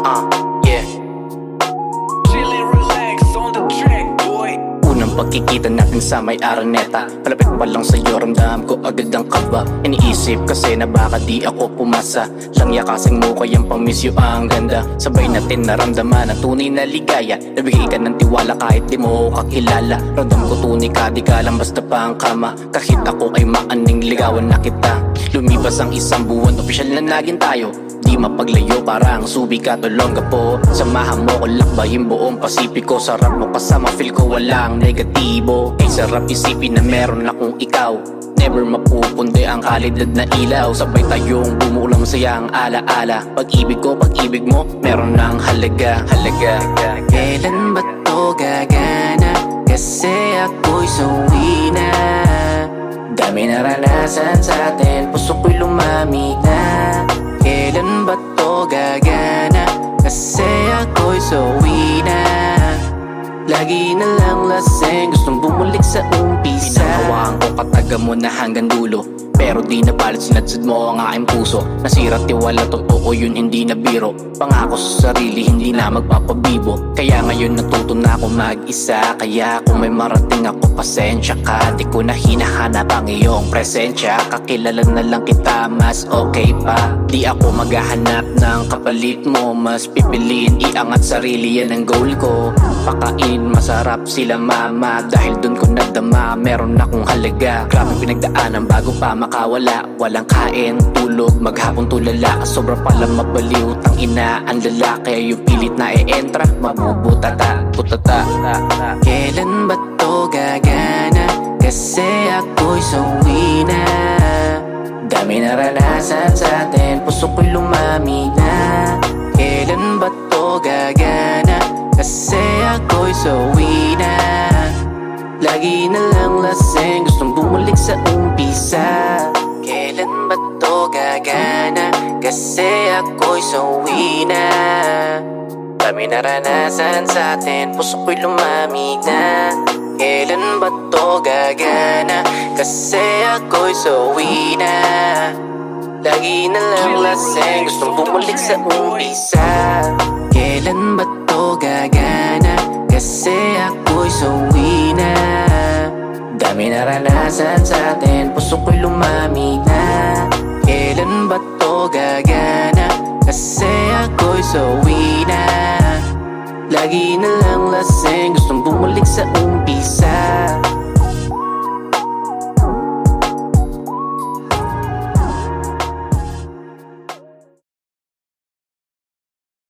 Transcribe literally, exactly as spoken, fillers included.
Uh, yeah. Chillin', relax on the track, boy. Unang pagkikita natin sa may Araneta, palapit pa lang sa'yo ramdam ko agad ang kaba. Iniisip kasi na baka di ako pumasa, langya kasing mo kayang pamisyo ang ganda. Sabay natin naramdaman ang tunay na ligaya, nabigay ka ng tiwala kahit di mo kakilala. Ramdam ko tunay ka, di ka lang basta pa ang kama, kahit ako ay maaning ligawan na kita. Lumipas ang isang buwan, opisyal na naging tayo, di mapaglayo parang subic at Olonga po. Samahan mo ko lakbayin buong Pasipiko, sarap mo kasama, feel ko walang negatibo. Ay sarap isipin na meron akong ikaw, never mapupundi ang kalidad na ilaw. Sabay tayong bumulang masayang alaala, pag-ibig ko, pag-ibig mo, meron ng halaga, halaga. Kailan ba to gagana? Kasi ako'y suwi na. Dami naranasan sa atin, puso ko'y lumamig na. Kailan ba to gagana? Kasi ako'y suwi na. Lagi na lang laseng, gustong bumalik sa umpisa. Pinahawaan ko kataga mo na hanggang dulo, pero di na balit sinadsad mo ang aking puso. Nasira tiwala, totoo yun, hindi na biro. Pangako sa sarili, hindi na magpapabibo. Kaya ngayon natuto na ako mag-isa, kaya kung may marating ako, pasensya ka. Di ko na hinahanap ang iyong presensya, kakilala na lang kita, mas okay pa. Di ako maghahanap ng kapalit mo, mas pipiliin iangat sarili, yan ang goal ko. Pakain masarap sila mama, dahil dun ko nadama, meron akong halaga. Grabe pinagdaanan bago pa makawala, walang kain, tulog, maghapong tulala. Sobra palang mabaliw, tang ina ang lala, kaya yung pilit na e-entra, mabubutata, butata. Kailan ba to gagana? Kasi ako'y suwi na. Dami naranasan sa atin, puso ko'y lumamig na. Kailan ba to gagana? Kasi ako'y suwi na. Lagi na lang laseng, gustong bumalik sa umpisa. Kailan ba to gagana? Kasi ako'y suwi na. Dami naranasan sa atin, puso ko'y lumamig na. Kailan ba to gagana? Kasi ako'y suwi na. Lagi na lang laseng, gustong bumalik sa umpisa. Kailan ba to gagana? Kasi ako'y suwi na. Dami naranasan sa atin, puso ko'y lumamig na. Kailan ba to gagana? Kasi ako'y suwi na. Lagi na lang laseng, gustong bumalik sa umpisa.